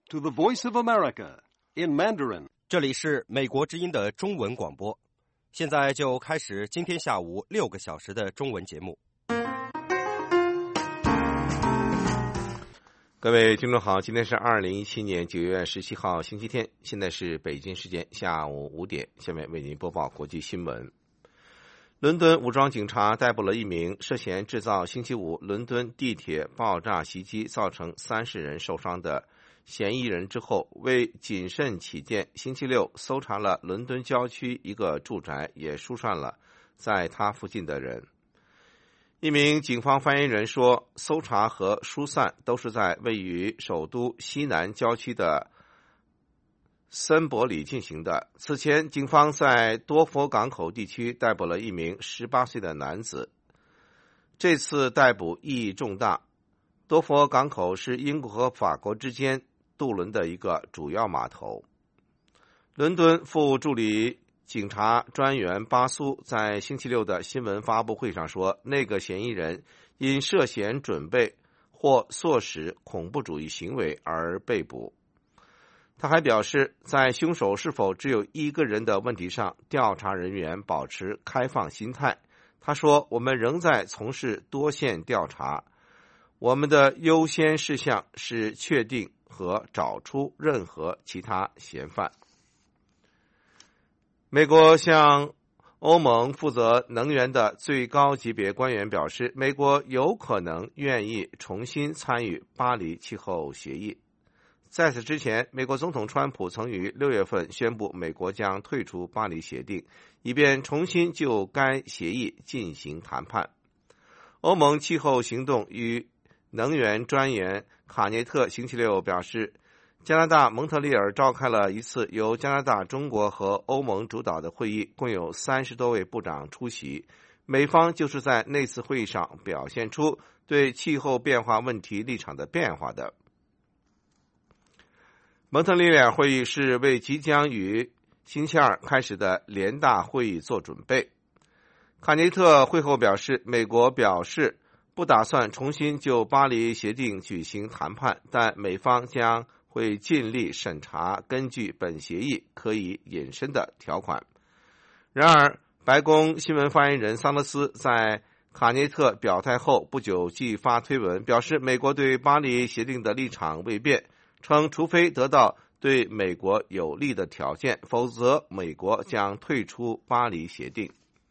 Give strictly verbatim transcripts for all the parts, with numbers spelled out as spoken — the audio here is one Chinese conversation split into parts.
to the Voice of America in Mandarin. 这里是美国之音的中文广播，现在就开始今天下午六个小时的中文节目。 各位听众好，今天是二零一七年九月十七号星期天，现在是北京时间下午五点，下面为您播报国际新闻。伦敦武装警察逮捕了一名涉嫌制造星期五伦敦地铁爆炸袭击造成三十人受伤的嫌疑人之后，为谨慎起见，星期六搜查了伦敦郊区一个住宅，也疏散了在他附近的人。一名警方发言人说，搜查和疏散都是在位于首都西南郊区的森伯里进行的。此前，警方在多佛港口地区逮捕了一名十八岁的男子。这次逮捕意义重大。多佛港口是英国和法国之间渡轮的一个主要码头。伦敦副助理警察专员巴苏在星期六的新闻发布会上说，那个嫌疑人因涉嫌准备或唆使恐怖主义行为而被捕。他还表示，在凶手是否只有一个人的问题上，调查人员保持开放心态。他说，我们仍在从事多线调查，我们的优先事项是确定和找出任何其他嫌犯。美国向欧盟负责能源的最高级别官员表示，美国有可能愿意重新参与巴黎气候协议。在此之前，美国总统川普曾于六月份宣布美国将退出巴黎协定，以便重新就该协议进行谈判。欧盟气候行动与能源专员卡涅特星期六表示，加拿大蒙特利尔召开了一次由加拿大、中国和欧盟主导的会议，共有三十多位部长出席。美方就是在那次会议上表现出对气候变化问题立场的变化的。蒙特利尔会议是为即将于星期二开始的联大会议做准备。卡内特会后表示，美国表示不打算重新就巴黎协定举行谈判，但美方将会尽力审查根据本协议可以引申的条款。然而，白宫新闻发言人桑德斯在卡内特表态后不久即发推文，表示美国对巴黎协定的立场未变，称除非得到对美国有利的条件，否则美国将退出巴黎协定。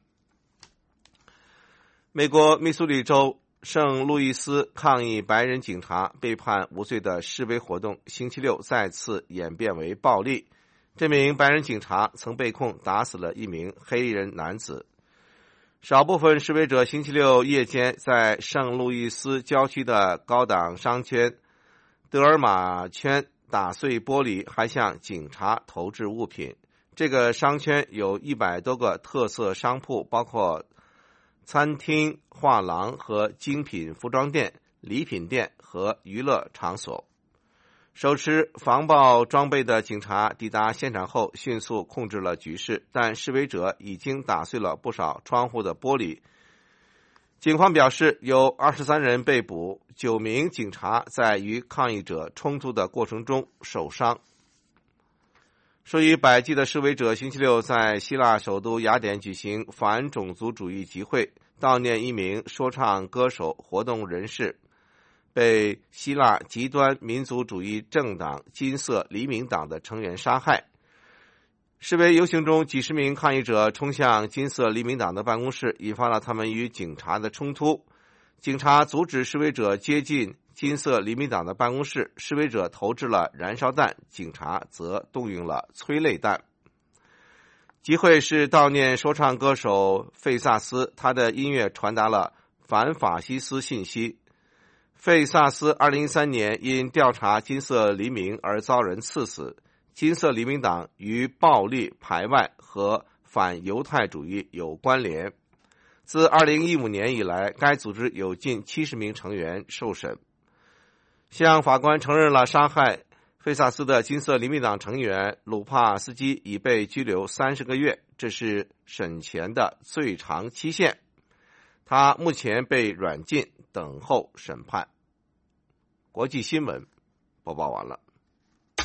美国密苏里州圣路易斯抗议白人警察被判无罪的示威活动星期六再次演变为暴力。这名白人警察曾被控打死了一名黑人男子。少部分示威者星期六夜间在圣路易斯郊区的高档商圈德尔玛圈打碎玻璃，还向警察投掷物品。这个商圈有一百多个特色商铺，包括餐厅、画廊和精品服装店、礼品店和娱乐场所。手持防爆装备的警察抵达现场后迅速控制了局势，但示威者已经打碎了不少窗户的玻璃。警方表示，有二十三人被捕，九名警察在与抗议者冲突的过程中受伤。数以百计的示威者星期六在希腊首都雅典举行反种族主义集会，悼念一名说唱歌手活动人士被希腊极端民族主义政党金色黎明党的成员杀害。示威游行中，几十名抗议者冲向金色黎明党的办公室，引发了他们与警察的冲突。警察阻止示威者接近金色黎明党的办公室，示威者投掷了燃烧弹，警察则动用了催泪弹。集会是悼念说唱歌手费萨斯，他的音乐传达了反法西斯信息。费萨斯二零一三年因调查金色黎明而遭人刺死。金色黎明党与暴力排外和反犹太主义有关联。自二零一五年以来，该组织有近七十名成员受审。向法官承认了杀害费萨斯的金色黎明党成员鲁帕斯基已被拘留三十个月，这是审前的最长期限。他目前被软禁，等候审判。国际新闻播报完了。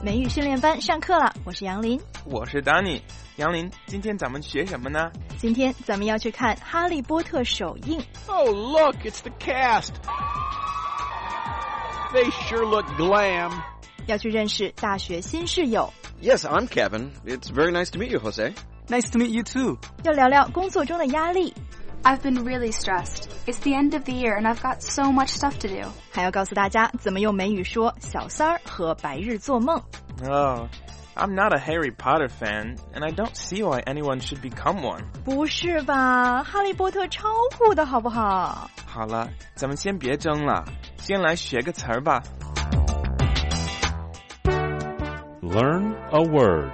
美语训练班上课了，我是杨林， 我是 Danny。杨林，今天咱们学什么呢？ 今天咱们要去看《哈利波特》首映。 Oh, look, it's the cast. They sure look glam. 要去认识大学新室友。 Yes, I'm Kevin. It's very nice to meet you, Jose. Nice to meet you too. 要聊聊工作中的压力。 I've been really stressed. It's the end of the year and I've got so much stuff to do. 还要告诉大家怎么用美语说小三儿和白日做梦。 Oh, I'm not a Harry Potter fan, and I don't see why anyone should become one. 不是吧，哈利波特超酷的好不好？ 好了，咱们先别争了，先来学个词儿吧。 Learn a word.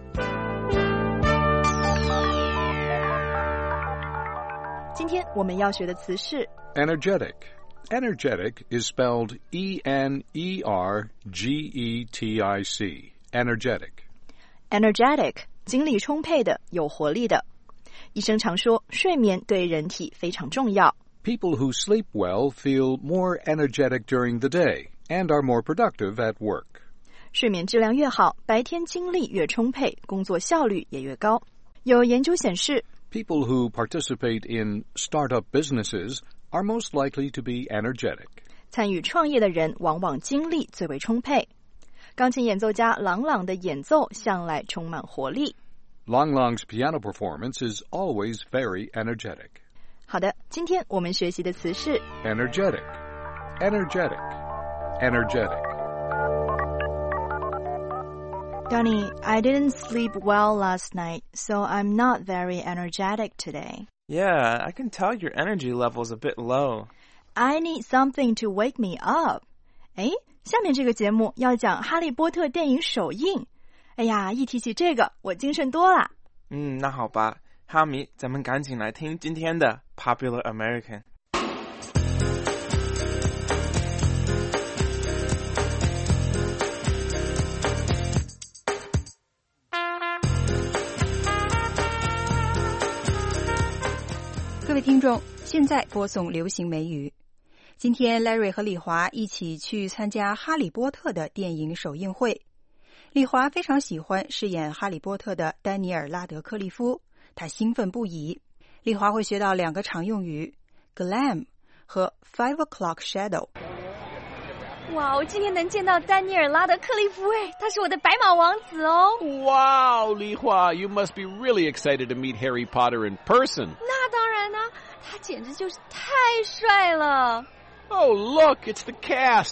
今天我们要学的词是 Energetic. Energetic is spelled E N E R G E T I C. Energetic. energetic， 精力充沛的，有活力的。医生常说，睡眠对人体非常重要。 People who sleep well feel more energetic during the day and are more productive at work. 睡眠质量越好，白天精力越充沛，工作效率也越高。有研究显示， People who participate in startup businesses are most likely to be energetic. 参与创业的人往往精力最为充沛。钢琴演奏家郎朗的演奏向来充满活力。 Lang Lang's piano performance is always very energetic. 好的，今天我们学习的词是 Energetic. Energetic. Energetic. Donnie, I didn't sleep well last night, so I'm not very energetic today. Yeah, I can tell your energy level's a bit low. I need something to wake me up. 诶，下面这个节目要讲哈利波特电影首映。哎呀，一提起这个，我精神多了。 嗯，那好吧，哈迷，咱们赶紧来听今天的 Popular American。 各位听众，现在播送流行美语。今天 Larry 和李华一起去参加哈利波特的电影首映会。李华非常喜欢饰演哈利波特的丹尼尔·拉德克利夫，他兴奋不已。李华会学到两个常用语 glam 和 five o'clock shadow。 哇，我今天能见到丹尼尔·拉德克利夫，哎，他是我的白马王子哦。 Wow, Li Hua, you must be really excited to meet Harry Potter in person. 那当然啊，他简直就是太帅了。 Oh, look, it's the cast.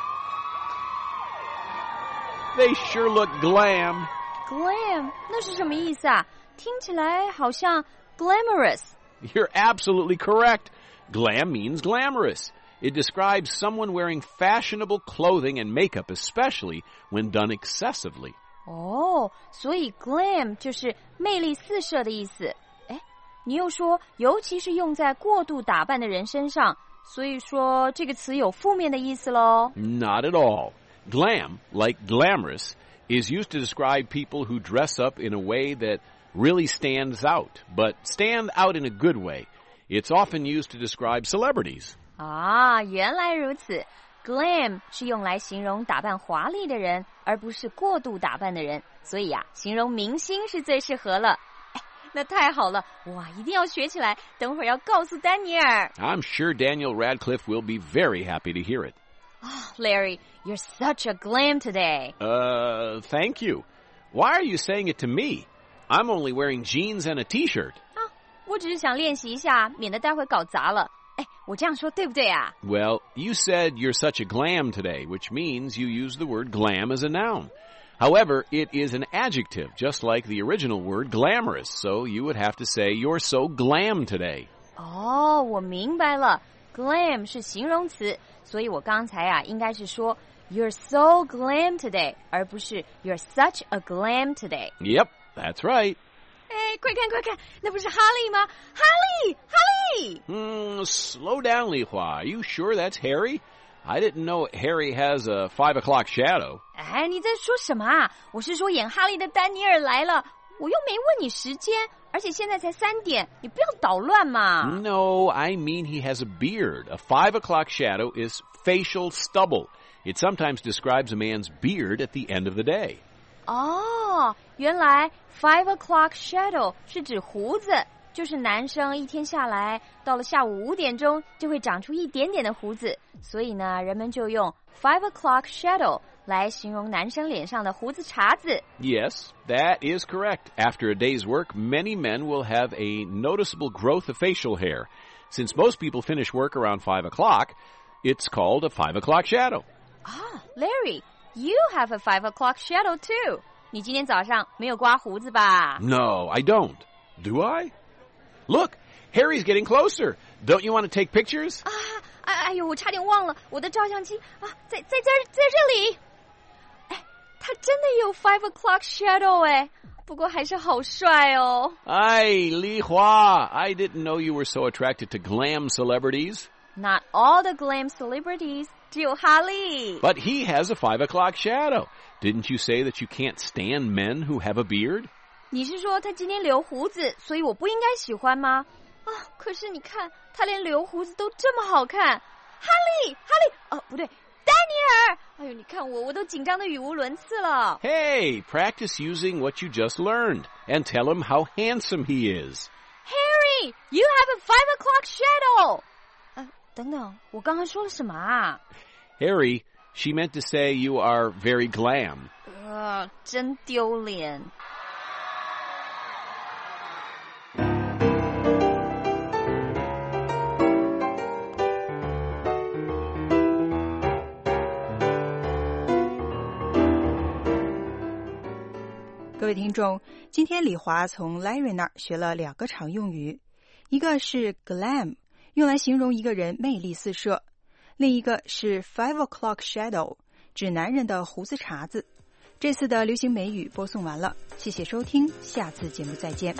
They sure look glam. Glam 那是什么意思啊？听起来好像 glamorous。 You're absolutely correct. Glam means glamorous. It describes someone wearing fashionable clothing and makeup, especially when done excessively. 哦，所以 glam 就是魅力四射的意思。哎，你又说，尤其是用在过度打扮的人身上，所以说这个词有负面的意思咯。 Not at all. Glam, like glamorous, is used to describe people who dress up in a way that really stands out, but stand out in a good way. It's often used to describe celebrities. 啊，原来如此。Glam 是用来形容打扮华丽的人，而不是过度打扮的人，所以啊，形容明星是最适合了。哎，那太好了，哇，一定要学起来，等会儿要告诉丹尼尔。 I'm sure Daniel Radcliffe will be very happy to hear it. Oh, Larry, you're such a glam today. Uh, thank you. Why are you saying it to me? I'm only wearing jeans and a t-shirt. 啊，我只是想练习一下，免得待会搞砸了。哎，我这样说对不对啊？ Well, you said you're such a glam today, which means you use the word glam as a noun. However, it is an adjective, just like the original word glamorous, so you would have to say you're so glam today. 哦，我明白了。Glam 是形容词，所以我刚才啊应该是说 You're so glam today， 而不是 You're such a glam today。 Yep, that's right. 哎，快看快看，那不是哈利吗？哈利，哈利！ Hmm, slow down, Li Hua. Are you sure that's Harry? I didn't know Harry has a five o'clock shadow. 哎，你在说什么啊？我是说演哈利的丹尼尔来了，我又没问你时间，而且现在才三点，你不要捣乱嘛。 No, I mean he has a beard. A five o'clock shadow is facial stubble. It sometimes describes a man's beard at the end of the day. 哦，原来 five o'clock shadow 是指胡子，就是男生一天下来，到了下午五点钟就会长出一点点的胡子，所以呢，人们就用 five o'clock shadow 来形容男生脸上的胡子茬子。 Yes, that is correct. After a day's work, many men will have a noticeable growth of facial hair. Since most people finish work around five o'clock, it's called a five o'clock shadow. Ah, Larry, you have a five o'clock shadow too. 你今天早上没有刮胡子吧？ No, I don't. Do I? Look, Harry's getting closer. Don't you want to take pictures? 啊，哎哎呦，我差点忘了，我的照相机啊，在在在在这里。哎，他真的有 five o'clock shadow 哎，不过还是好帅哦。 Ay, Li Hua, I didn't know you were so attracted to glam celebrities. Not all the glam celebrities, 只有哈利。 But he has a five o'clock shadow. Didn't you say that you can't stand men who have a beard? 你是说他今天留胡子，所以我不应该喜欢吗？啊，可是你看，他连留胡子都这么好看。哈利，哈利，哦，不对，丹尼尔。哎呦，你看我，我都紧张的语无伦次了。 Hey, practice using what you just learned and tell him how handsome he is. Harry, you have a five o'clock shadow. 呃，等等，我刚刚说了什么啊 Harry, she meant to say you are very glam. 呃，真丢脸。 各位听众，今天李华从 Larry 那儿学了两个常用语，一个是 glam， 用来形容一个人魅力四射，另一个是 five o'clock shadow， 指男人的胡子茬子。这次的流行美语播送完了，谢谢收听，下次节目再见。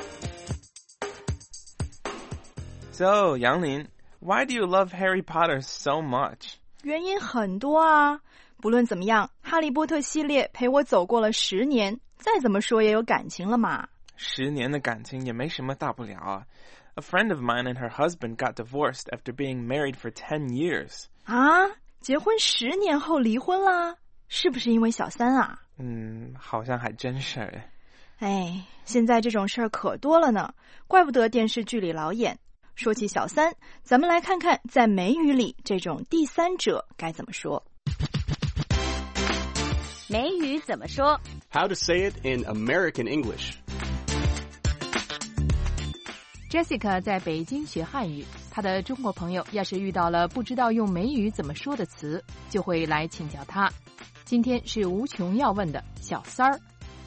So, Yang Lin, why do you love Harry Potter so much? 原因很多啊，不论怎么样，哈利波特系列陪我走过了十年，再怎么说也有感情了嘛。 十年的感情也没什么大不了啊。A friend of mine and her husband got divorced after being married for ten years. 啊，结婚十年后离婚啦？是不是因为小三啊？ 嗯，好像还真是哎。 哎，现在这种事儿可多了呢，怪不得电视剧里老演。说起小三，咱们来看看在美语里这种第三者该怎么说。 美语怎么说 How to say it in American English. Jessica 在北京学汉语，她的中国朋友要是遇到了不知道用美语怎么说的词，就会来请教她。今天是无穷要问的小三儿。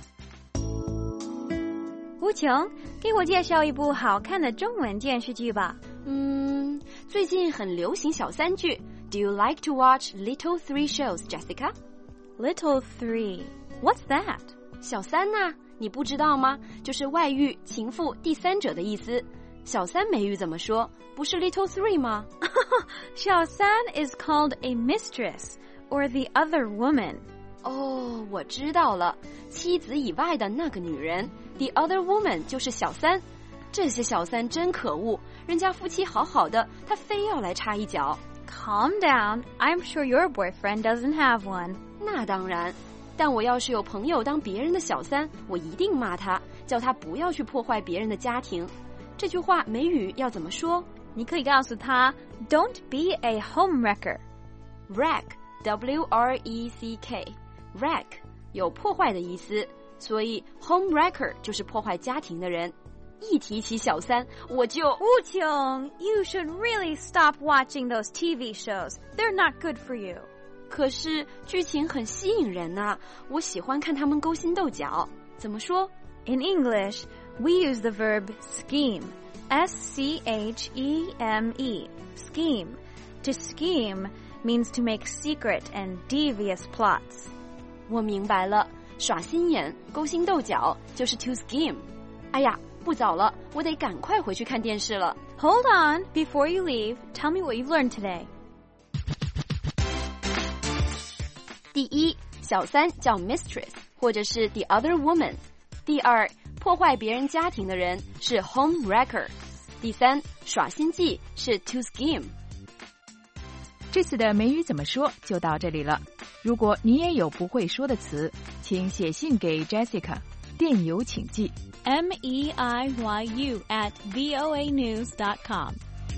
无穷，给我介绍一部好看的中文电视剧吧。 嗯，最近很流行小三剧。Do you like to watch Little Three shows, Jessica? Little Three, what's that? 小三呐，你不知道吗？就是外遇、情妇、第三者的意思。小三美语怎么说？不是 Little Three 吗？ 小三 is called a mistress or the other woman. 哦，我知道了，妻子以外的那个女人 ，the other woman 就是小三。这些小三真可恶，人家夫妻好好的，他非要来插一脚。 Calm down, I'm sure your boyfriend doesn't have one. 那当然，但我要是有朋友当别人的小三，我一定骂他，叫他不要去破坏别人的家庭。这句话美语要怎么说？ 你可以告诉他 ，Don't be a homewrecker. Wreck, W R E C K.Wreck 有破坏的意思，所以 homewrecker 就是破坏家庭的人。一提起小三，我就无穷 You should really stop watching those T V shows. They're not good for you. 可是剧情很吸引人啊，我喜欢看他们勾心斗角。怎么说 ？In English, we use the verb scheme. S C H E M E. Scheme. To scheme means to make secret and devious plots. 我明白了，耍心眼、勾心斗角就是 to scheme。哎呀，不早了，我得赶快回去看电视了。 Hold on, before you leave, tell me what you've learned today. 第一，小三叫 mistress 或者是 the other woman。第二，破坏别人家庭的人是 homewrecker。第三，耍心计是 to scheme。 这次的美语怎么说就到这里了。 如果你也有不会说的词，请写信给 Jessica， 电邮请寄 M E I Y U at voa news dot com。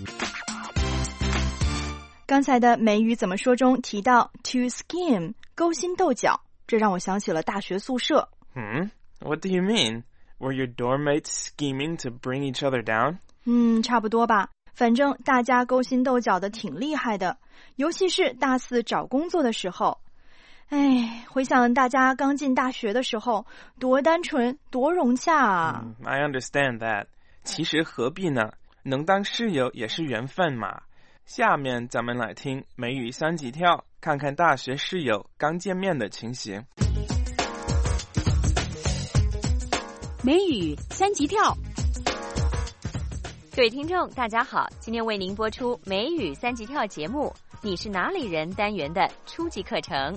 刚才的美语怎么说中提到 to scheme 勾心斗角，这让我想起了大学宿舍。 Hmm? What do you mean? Were your dorm mates scheming to bring each other down? 嗯，差不多吧。反正大家勾心斗角的挺厉害的，尤其是大四找工作的时候。哎，回想大家刚进大学的时候，多单纯，多融洽啊。 嗯 I understand that. 其实何必呢？能当室友也是缘分嘛。下面咱们来听美语三级跳，看看大学室友刚见面的情形。 美语三级跳。 各位听众大家好，今天为您播出美语三级跳节目，你是哪里人单元的初级课程。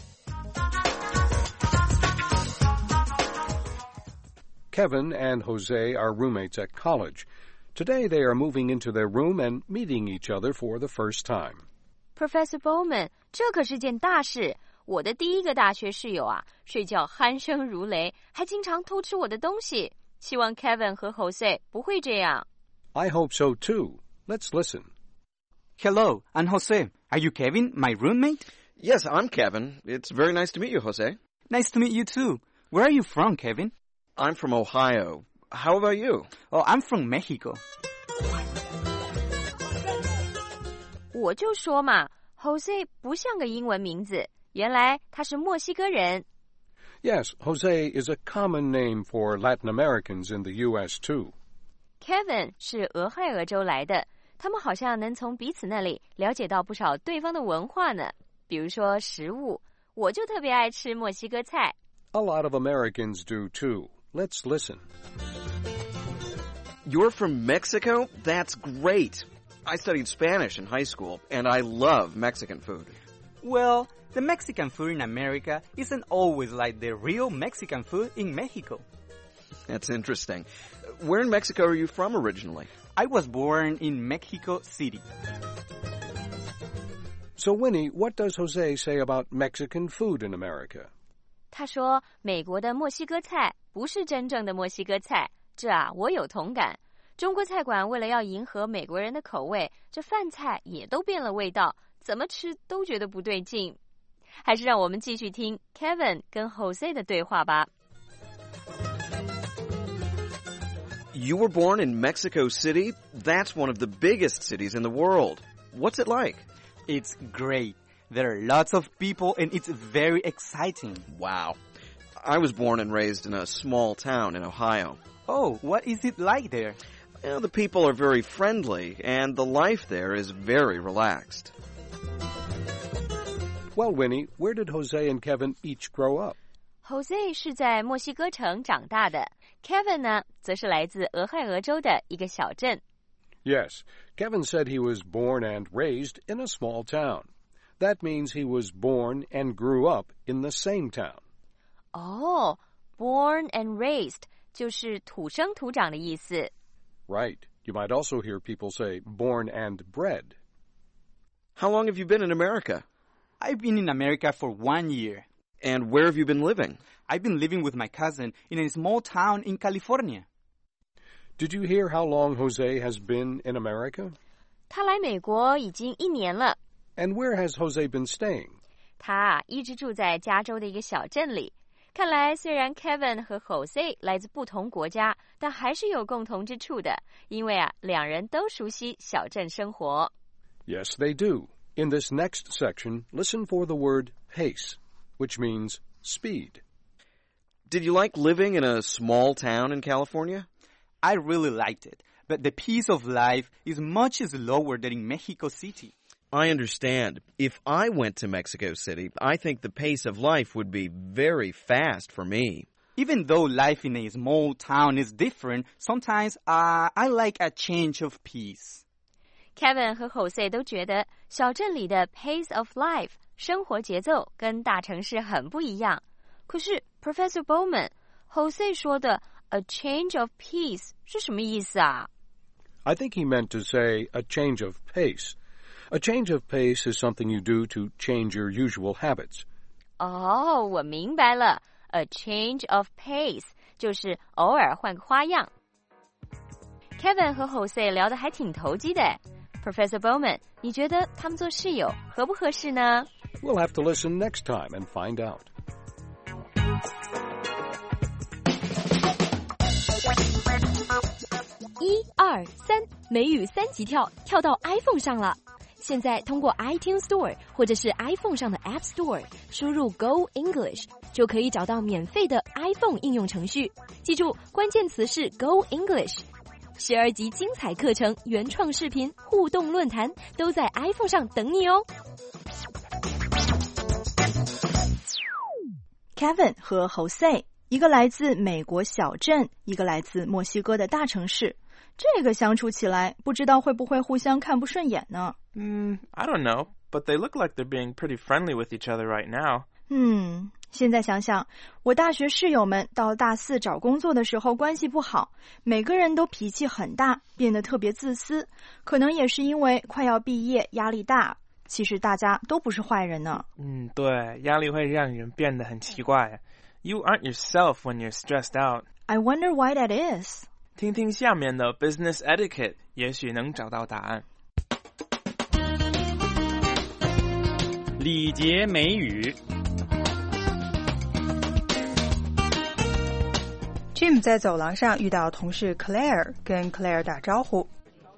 Kevin and Jose are roommates at college. Today they are moving into their room and meeting each other for the first time. Professor Bowman, 这可是件大事。我的第一个大学室友啊，睡觉鼾声如雷，还经常偷吃我的东西。希望 Kevin 和 Jose 不会这样。 I hope so too. Let's listen. Hello, I'm Jose. Are you Kevin, my roommate? Yes, I'm Kevin. It's very nice to meet you, Jose. Nice to meet you too. Where are you from, Kevin? I'm from Ohio. How about you? Oh, I'm from Mexico. 我就说嘛 ，Jose 不像个英文名字，原来他是墨西哥人。 Yes, Jose is a common name for Latin Americans in the U S too. Kevin 是俄亥俄州来的，他们好像能从彼此那里了解到不少对方的文化呢。比如说食物，我就特别爱吃墨西哥菜。 A lot of Americans do too. Let's listen. You're from Mexico? That's great. I studied Spanish in high school, and I love Mexican food. Well, the Mexican food in America isn't always like the real Mexican food in Mexico. That's interesting. Where in Mexico are you from originally? I was born in Mexico City. So, Winnie, what does Jose say about Mexican food in America? 他说美国的墨西哥菜不是真正的墨西哥菜，这啊我有同感。中国菜馆为了要迎合美国人的口味，这饭菜也都变了味道，怎么吃都觉得不对劲。还是让我们继续听 Kevin 跟 Jose 的对话吧。 You were born in Mexico City? That's one of the biggest cities in the world. What's it like? It's great. There are lots of people and it's very exciting. Wow. I was born and raised in a small town in Ohio. Oh, what is it like there? Well, the people are very friendly and the life there is very relaxed. Well, Winnie, where did Jose and Kevin each grow up? Jose 是在墨西哥城长大的 ，Kevin 呢，则是来自俄亥俄州的一个小镇。 Yes, Kevin said he was born and raised in a small town. That means he was born and grew up in the same town. 哦 ，born and raised 就是土生土长的意思。 Right. You might also hear people say born and bred. How long have you been in America? I've been in America for one year. And where have you been living? I've been living with my cousin in a small town in California. Did you hear how long Jose has been in America? 他来美国已经一年了。 And where has Jose been staying? 他啊，一直住在加州的一个小镇里。看来虽然 Kevin 和 Jose 来自不同国家，但还是有共同之处的，因为啊，两人都熟悉小镇生活。 Yes, they do. In this next section, listen for the word pace, which means speed. Did you like living in a small town in California? I really liked it, but the pace of life is much slower than in Mexico City. I understand. If I went to Mexico City, I think the pace of life would be very fast for me. Even though life in a small town is different, sometimes uh, I like a change of pace. Kevin 和 Jose 都觉得小镇里的 pace of life 生活节奏跟大城市很不一样。可是 Professor Bowman Jose 说的 a change of pace 是什么意思啊？ I think he meant to say a change of pace. A change of pace is something you do to change your usual habits. 哦，我明白了。A change of pace 就是偶尔换个花样。Kevin 和 Jose 聊得还挺投机的。Professor Bowman， 你觉得他们做室友合不合适呢？ We'll have to listen next time and find out. 一二三，美语三级跳，跳到 iPhone 上了。现在通过 iTunes Store 或者是 iPhone 上的 App Store 输入 Go English 就可以找到免费的 iPhone 应用程序。记住，关键词是 Go English。十二集精彩课程、原创视频、互动论坛都在 iPhone 上等你哦。 Kevin 和 Jose， 一个来自美国小镇，一个来自墨西哥的大城市。这个相处起来，不知道会不会互相看不顺眼呢？ Mm, I don't know, but they look like they're being pretty friendly with each other right now. 嗯，现在想想，我大学室友们到大四找工作的时候关系不好，每个人都脾气很大，变得特别自私，可能也是因为快要毕业，压力大。其实大家都不是坏人呢。 嗯，对，压力会让人变得很奇怪。You aren't yourself when you're stressed out. I wonder why that is. 听听下面的 business etiquette， 也许能找到答案。 礼节美语。 Jim 在走廊上遇到同事 Claire， 跟 Claire 打招呼。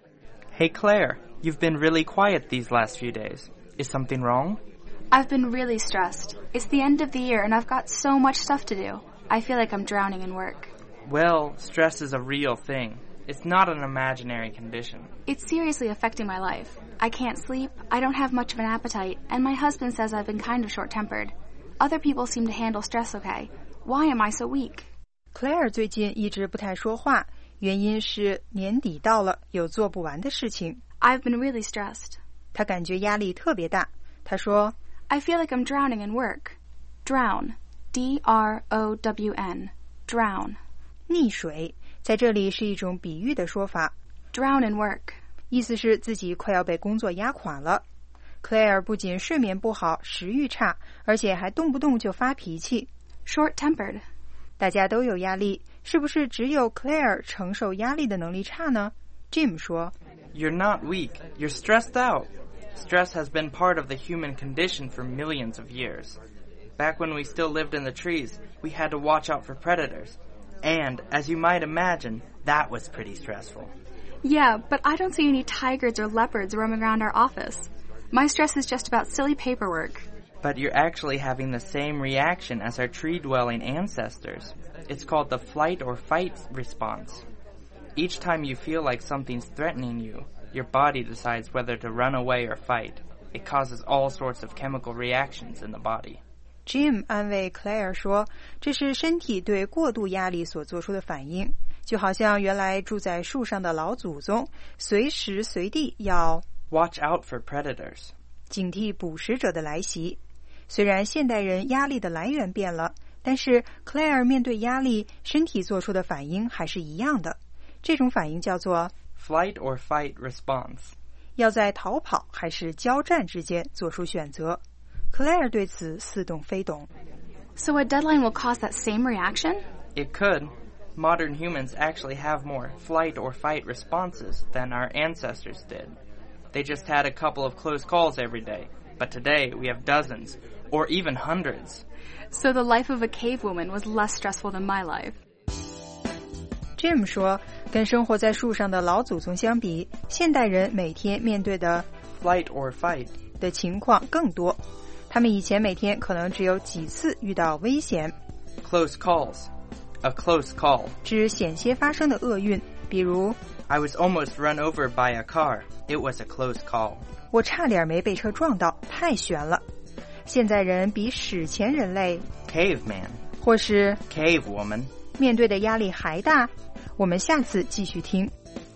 Hey Claire, you've been really quiet these last few days. Is something wrong? I've been really stressed. It's the end of the year and I've got so much stuff to do. I feel like I'm drowning in work. Well, stress is a real thing. It's not an imaginary condition. It's seriously affecting my life. I can't sleep, I don't have much of an appetite, and my husband says I've been kind of short-tempered. Other people seem to handle stress okay. Why am I so weak? Claire 最近一直不太说话，原因是年底到了，有做不完的事情。 I've been really stressed. 她感觉压力特别大。她说 I feel like I'm drowning in work. Drown. D R O W N. Drown. 溺水在这里是一种比喻的说法。 Drown in work. 意思是自己快要被工作压垮了。Claire 不仅睡眠不好，食欲差，而且还动不动就发脾气。 Short-tempered. 大家都有压力，是不是只有 Claire 承受压力的能力差呢？ Jim 说 You're not weak. You're stressed out. Stress has been part of the human condition for millions of years. Back when we still lived in the trees, we had to watch out for predators. And, as you might imagine, that was pretty stressful. Yeah, but I don't see any tigers or leopards roaming around our office. My stress is just about silly paperwork. But you're actually having the same reaction as our tree-dwelling ancestors. It's called the flight or fight response. Each time you feel like something's threatening you, your body decides whether to run away or fight. It causes all sorts of chemical reactions in the body. Jim 安慰 Claire 说，这是身体对过度压力所做出的反应，就好像原来住在树上的老祖宗，随时随地要 watch out for predators， 警惕捕食者的来袭。虽然现代人压力的来源变了，但是 Claire 面对压力，身体做出的反应还是一样的。这种反应叫做 flight or fight response， 要在逃跑还是交战之间做出选择。Claire 对此似懂非懂。 So a deadline will cause that same reaction? It could. Modern humans actually have more flight or fight responses than our ancestors did. They just had a couple of close calls every day. But today we have dozens, or even hundreds. So the life of a cave woman was less stressful than my life. Jim 说，跟生活在树上的老祖宗相比，现代人每天面对的 flight or fight 的情况更多。他们以前每天可能只有几次遇到危险。 Close calls. A close call. 指险些发生的厄运，比如 I was almost run over by a car. It was a close call. 我差点没被车撞到，太悬了。现在人比史前人类 Caveman 或是 Cave woman 面对的压力还大。我们下次继续听。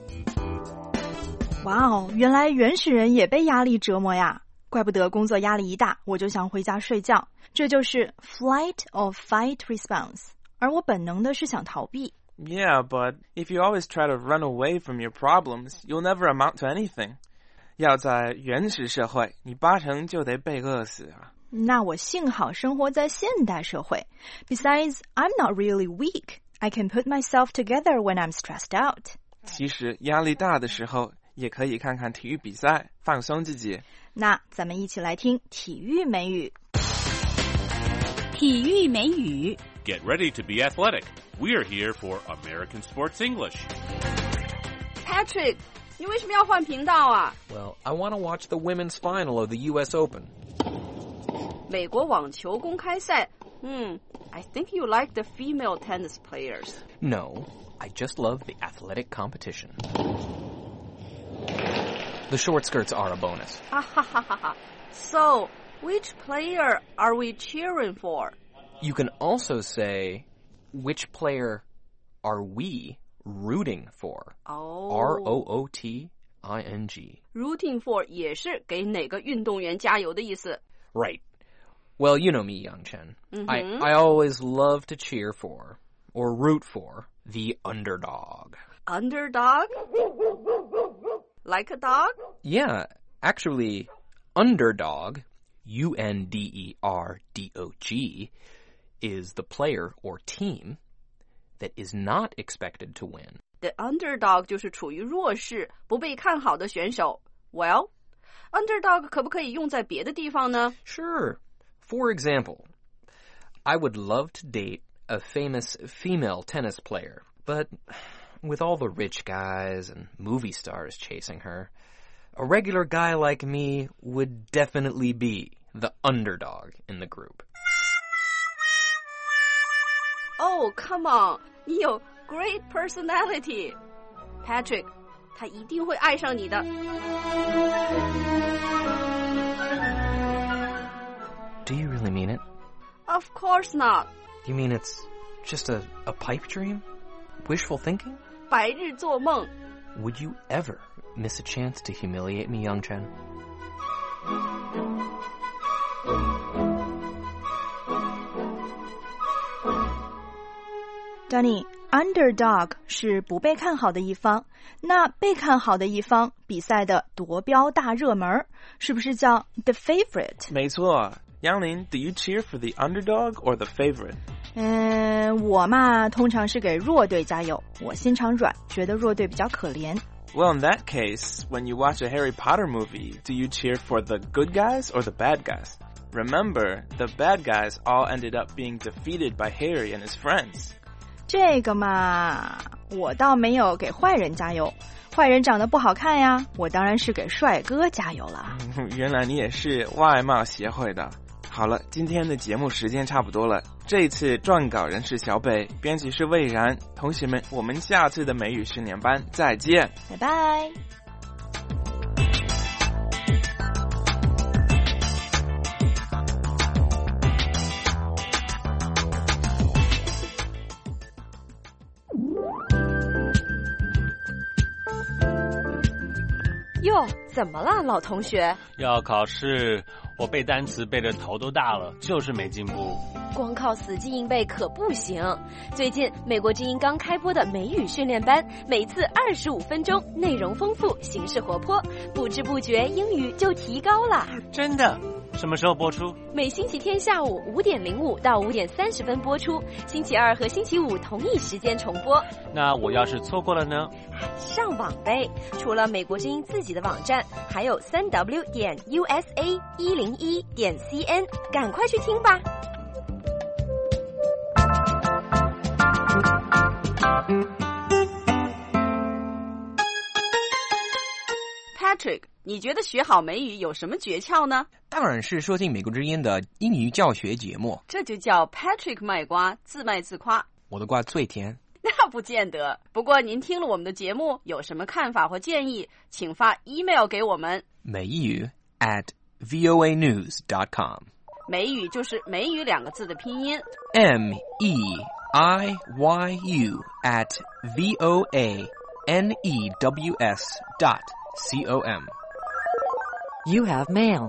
哇哦，原来原始人也被压力折磨呀！怪不得工作压力一大，我就想回家睡觉。这就是 flight or fight response， 而我本能的是想逃避。 Yeah, but if you always try to run away from your problems, you'll never amount to anything. 要在原始社会，你八成就得被饿死啊。 那我幸好生活在现代社会。Besides, I'm not really weak. I can put myself together when I'm stressed out. 其实压力大的时候，也可以看看体育比赛，放松自己。 那咱们一起来听体育美语。 体育美语 Get ready to be athletic. We're here for American Sports English. Patrick, 你为什么要换频道啊？ Well, I want to watch the women's final of the U S Open. 美国网球公开赛。Hmm, I think you like the female tennis players. No, I just love the athletic competition. The short skirts are a bonus. So, which player are we cheering for? You can also say, which player are we rooting for? Oh. R O O T I N G. Rooting for 也是给哪个运动员加油的意思。 Right. Well, you know me, Young Chen. Mm-hmm. I, I always love to cheer for, or root for, the underdog. Underdog? Like a dog? Yeah, actually, underdog, U N D E R D O G, is the player or team that is not expected to win. The underdog 就是处于弱势、不被看好的选手。Well, underdog 可不可以用在别的地方呢？ Sure. For example, I would love to date a famous female tennis player, but with all the rich guys and movie stars chasing her, a regular guy like me would definitely be the underdog in the group. Oh, come on. 你有 great personality. Patrick, 他一定会爱上你的。 Do you really mean it? Of course not. You mean it's just a, a pipe dream? Wishful thinking? 白日做梦。 Would you ever miss a chance to humiliate me, Young Chen? Danny, underdog 是不被看好的一方，那被看好的一方比赛的夺标大热门，是不是叫 the favorite？ 没错。杨林 ，Do you cheer for the underdog or the favorite？ 嗯，我嘛，通常是给弱队加油。我心肠软，觉得弱队比较可怜。 Well, in that case, when you watch a Harry Potter movie, do you cheer for the good guys or the bad guys? Remember, the bad guys all ended up being defeated by Harry and his friends. 这个嘛，我倒没有给坏人加油。坏人长得不好看呀，我当然是给帅哥加油了。 原来你也是外貌协会的。好了，今天的节目时间差不多了。这一次撰稿人是小北，编辑是魏然。同学们，我们下次的美语十年班再见， 拜拜。 哟，怎么了，老同学？ 要考试，我背单词背得头都大了，就是没进步。 光靠死记硬背可不行。最近美国之音刚开播的美语训练班，每次二十五分钟，内容丰富，形式活泼，不知不觉英语就提高了。 真的？什么时候播出？ 每星期天下午五点零五到五点三十分播出，星期二和星期五同一时间重播。 那我要是错过了呢？ 上网呗，除了美国之音自己的网站，还有三 w 点 u s a 一零一点 c n， 赶快去听吧。 Patrick， 你觉得学好美语有什么诀窍呢？ 当然是收听美国之音的英语教学节目。 这就叫 Patrick 卖瓜，自卖自夸。 我的瓜最甜。 那不见得。不过您听了我们的节目，有什么看法或建议，请发 email 给我们。 美语 at voa news dot com。 美语就是美语两个字的拼音。 M E I Y U at voa n e w s dot c o m。 You have mail.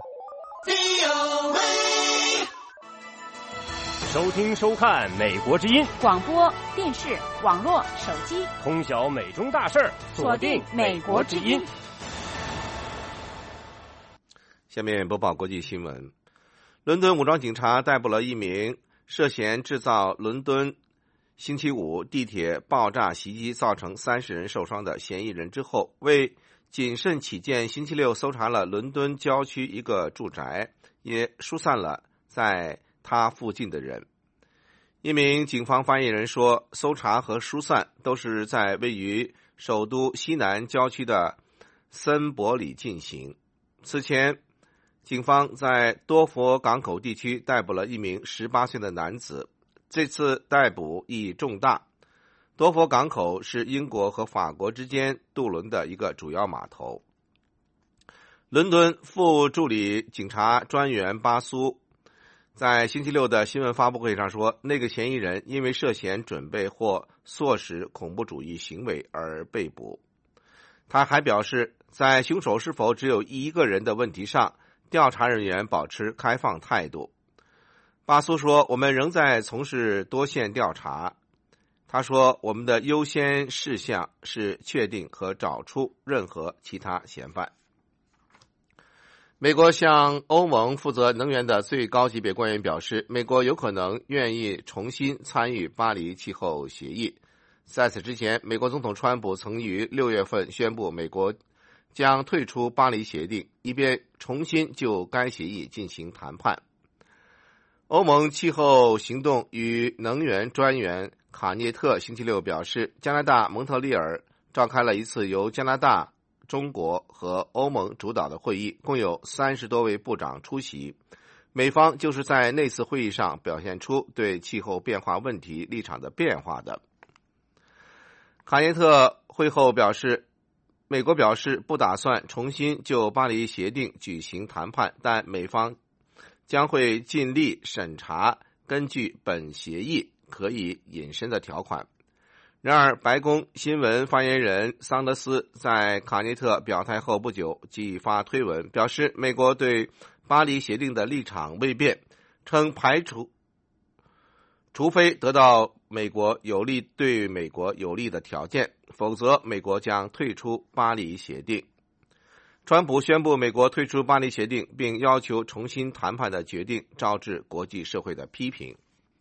收听收看美国之音广播电视网络手机， 通晓美中大事，锁定美国之音。 下面播报国际新闻。 伦敦武装警察逮捕了一名涉嫌制造伦敦星期五地铁爆炸袭击造成三十人受伤的嫌疑人之后，为谨慎起见，星期六搜查了伦敦郊区一个住宅，也疏散了在他附近的人。一名警方发言人说，搜查和疏散都是在位于首都西南郊区的森伯里进行。此前，警方在多佛港口地区逮捕了一名十八岁的男子，这次逮捕意义重大。多佛港口是英国和法国之间渡轮的一个主要码头。伦敦副助理警察专员巴苏在星期六的新闻发布会上说，那个嫌疑人因为涉嫌准备或唆使恐怖主义行为而被捕。他还表示，在凶手是否只有一个人的问题上，调查人员保持开放态度。巴苏说，我们仍在从事多线调查。他说，我们的优先事项是确定和找出任何其他嫌犯。美国向欧盟负责能源的最高级别官员表示，美国有可能愿意重新参与巴黎气候协议。在此之前，美国总统川普曾于六月份宣布，美国将退出巴黎协定，以便重新就该协议进行谈判。欧盟气候行动与能源专员卡涅特星期六表示，加拿大蒙特利尔召开了一次由加拿大、中国和欧盟主导的会议，共有三十多位部长出席。美方就是在那次会议上表现出对气候变化问题立场的变化的。卡涅特会后表示，美国表示不打算重新就巴黎协定举行谈判，但美方将会尽力审查根据本协议可以引申的条款。然而，白宫新闻发言人桑德斯在卡涅特表态后不久即发推文，表示美国对巴黎协定的立场未变，称排除除非得到美国有利对美国有利的条件，否则美国将退出巴黎协定。川普宣布美国退出巴黎协定，并要求重新谈判的决定招致国际社会的批评。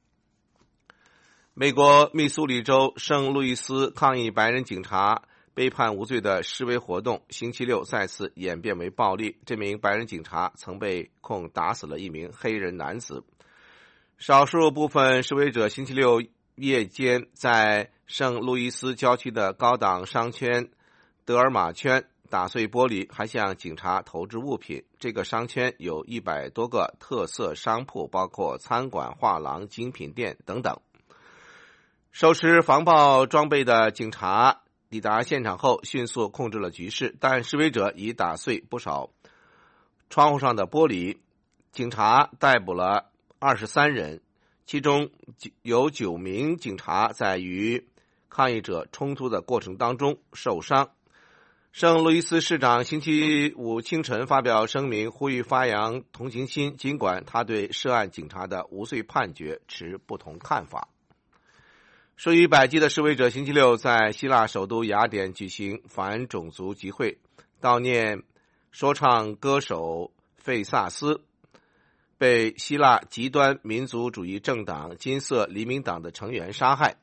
美国密苏里州圣路易斯抗议白人警察被判无罪的示威活动星期六再次演变为暴力，这名白人警察曾被控打死了一名黑人男子。少数部分示威者星期六夜间在圣路易斯郊区的高档商圈德尔玛圈打碎玻璃，还向警察投掷物品。这个商圈有一百多个特色商铺，包括餐馆、画廊、精品店等等。手持防爆装备的警察抵达现场后迅速控制了局势，但示威者已打碎不少窗户上的玻璃。警察逮捕了二十三人，其中有九名警察在与抗议者冲突的过程当中受伤。圣路易斯市长星期五清晨发表声明，呼吁发扬同情心，尽管他对涉案警察的无罪判决持不同看法。数以百计的示威者星期六在希腊首都雅典举行反种族集会，悼念说唱歌手费萨斯被希腊极端民族主义政党金色黎明党的成员杀害。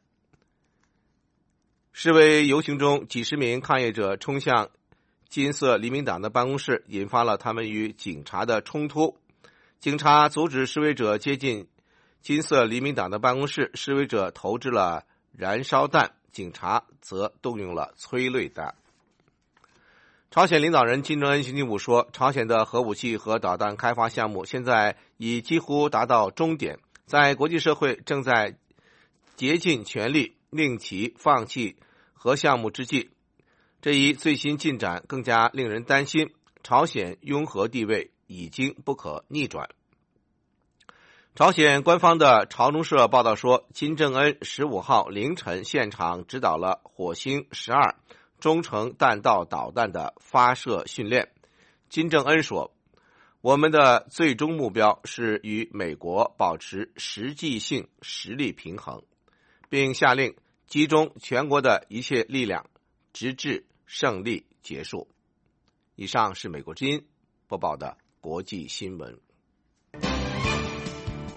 示威游行中，几十名抗议者冲向金色黎明党的办公室，引发了他们与警察的冲突。警察阻止示威者接近金色黎明党的办公室，示威者投掷了燃烧弹，警察则动用了催泪弹。朝鲜领导人金正恩星期五说，朝鲜的核武器和导弹开发项目现在已几乎达到终点，在国际社会正在竭尽全力令其放弃核项目之际，这一最新进展更加令人担心，朝鲜拥核地位已经不可逆转。朝鲜官方的朝中社报道说，金正恩十五号凌晨现场指导了火星十二中程弹道导弹的发射训练。金正恩说，我们的最终目标是与美国保持实际性实力平衡，并下令集中全国的一切力量，直至胜利结束。以上是美国之音播报的国际新闻。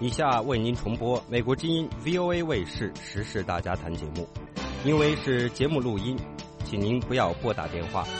以下为您重播美国之音 V O A 卫视时事大家谈节目，因为是节目录音，请您不要拨打电话。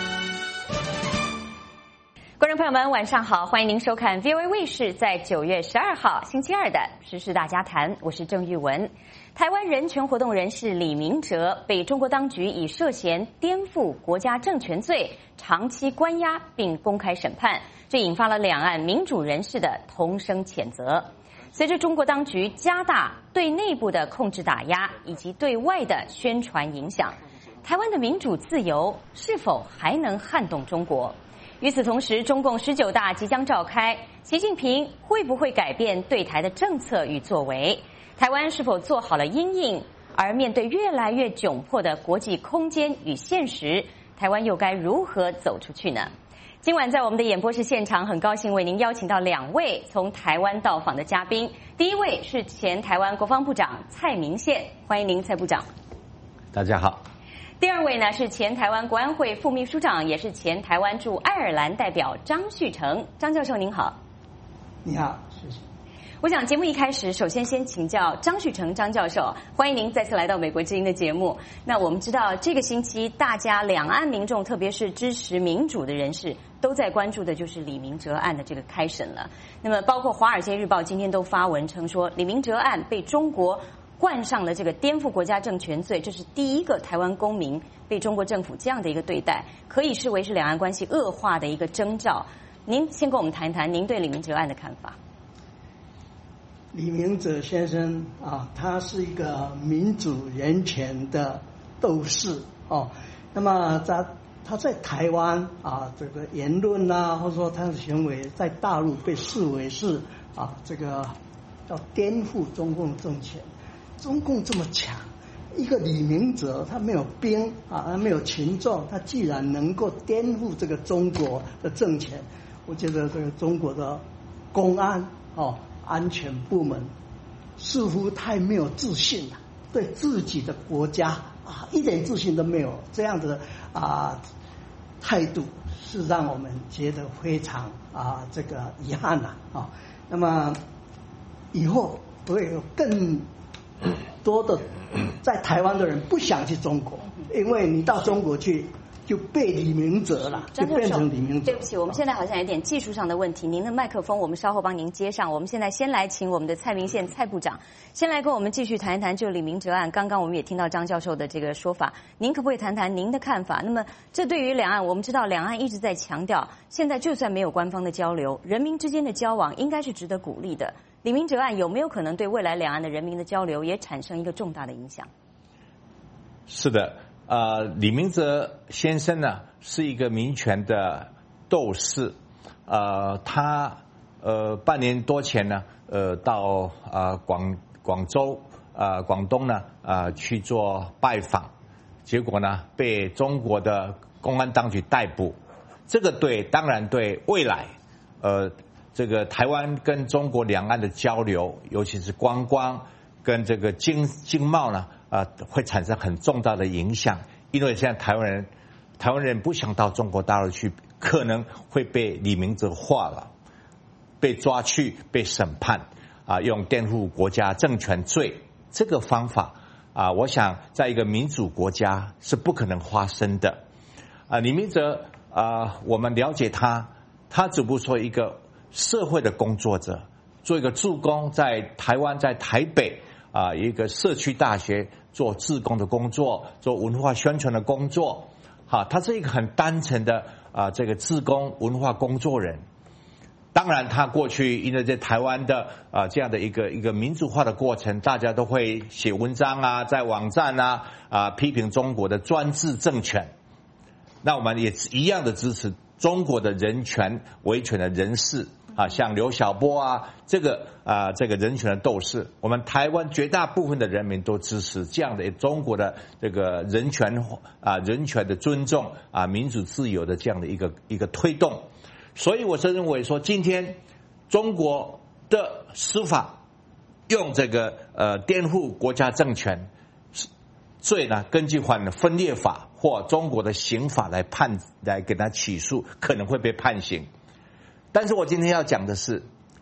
观众朋友们，晚上好，欢迎您收看 V O A 卫视在九月十二号星期二的时事大家谈，我是郑玉文。台湾人权活动人士李明哲被中国当局以涉嫌颠覆国家政权罪长期关押并公开审判，这引发了两岸民主人士的同声谴责。随着中国当局加大对内部的控制打压以及对外的宣传影响，台湾的民主自由是否还能撼动中国？与此同时，中共十九大即将召开，习近平会不会改变对台的政策与作为？台湾是否做好了因应？而面对越来越窘迫的国际空间与现实，台湾又该如何走出去呢？今晚在我们的演播室现场，很高兴为您邀请到两位从台湾到访的嘉宾。第一位是前台湾国防部长蔡明宪，欢迎您，蔡部长。 大家好。 第二位呢是前台湾国安会副秘书长，也是前台湾驻爱尔兰代表张旭成，张教授您好。 你好，谢谢。 我想节目一开始，首先先请教张旭成张教授，欢迎您再次来到美国之音的节目。那我们知道这个星期大家两岸民众，特别是支持民主的人士，都在关注的就是李明哲案的这个开审了。那么包括《华尔街日报》今天都发文称说，李明哲案被中国冠上了这个颠覆国家政权罪，这是第一个台湾公民被中国政府这样的一个对待，可以视为是两岸关系恶化的一个征兆。您先跟我们谈一谈您对李明哲案的看法。 李明哲先生啊，他是一个民主人权的斗士哦。那么在他在台湾啊，这个言论啊，或者说他的行为，在大陆被视为是啊，这个要颠覆中共政权。中共这么强，一个李明哲他没有兵啊，他没有群众，他既然能够颠覆这个中国的政权，我觉得这个中国的公安哦。安全部门似乎太没有自信了，对自己的国家啊一点自信都没有，这样的啊态度是让我们觉得非常啊这个遗憾了啊。那么以后会有更多的在台湾的人不想去中国，因为你到中国去就被李明哲了，就变成李明哲。 对不起，我们现在好像有点技术上的问题，您的麦克风我们稍后帮您接上。我们现在先来请我们的蔡明宪蔡部长先来跟我们继续谈一谈这个李明哲案。刚刚我们也听到张教授的这个说法，您可不可以谈谈您的看法？那么这对于两岸，我们知道两岸一直在强调，现在就算没有官方的交流，人民之间的交往应该是值得鼓励的。李明哲案有没有可能对未来两岸的人民的交流也产生一个重大的影响？ 是的。呃，李明哲先生呢是一个民权的斗士，呃，他呃半年多前呢，呃到呃广广州呃广东呢呃去做拜访，结果呢被中国的公安当局逮捕，这个对当然对未来呃这个台湾跟中国两岸的交流，尤其是观光跟这个经经贸呢。啊，会产生很重大的影响，因为现在台湾人，台湾人不想到中国大陆去，可能会被李明哲化了，被抓去被审判，啊，用颠覆国家政权罪这个方法啊，我想在一个民主国家是不可能发生的。啊，李明哲啊，我们了解他，他只不过说一个社会的工作者，做一个志工，在台湾，在台北。啊，一个社区大学做志工的工作，做文化宣传的工作，好，他是一个很单纯的啊，这个志工文化工作人。当然，他过去因为在台湾的啊这样的一个一个民主化的过程，大家都会写文章啊，在网站啊啊批评中国的专制政权。那我们也一样的支持中国的人权维权的人士。啊，像刘晓波啊，这个啊，这个人权的斗士，我们台湾绝大部分的人民都支持这样的中国的这个人权啊，人权的尊重啊，民主自由的这样的一个一个推动。所以我是认为说，今天中国的司法用这个呃颠覆国家政权罪呢，根据犯分裂法或中国的刑法来判来给他起诉，可能会被判刑。但是我今天要讲的是，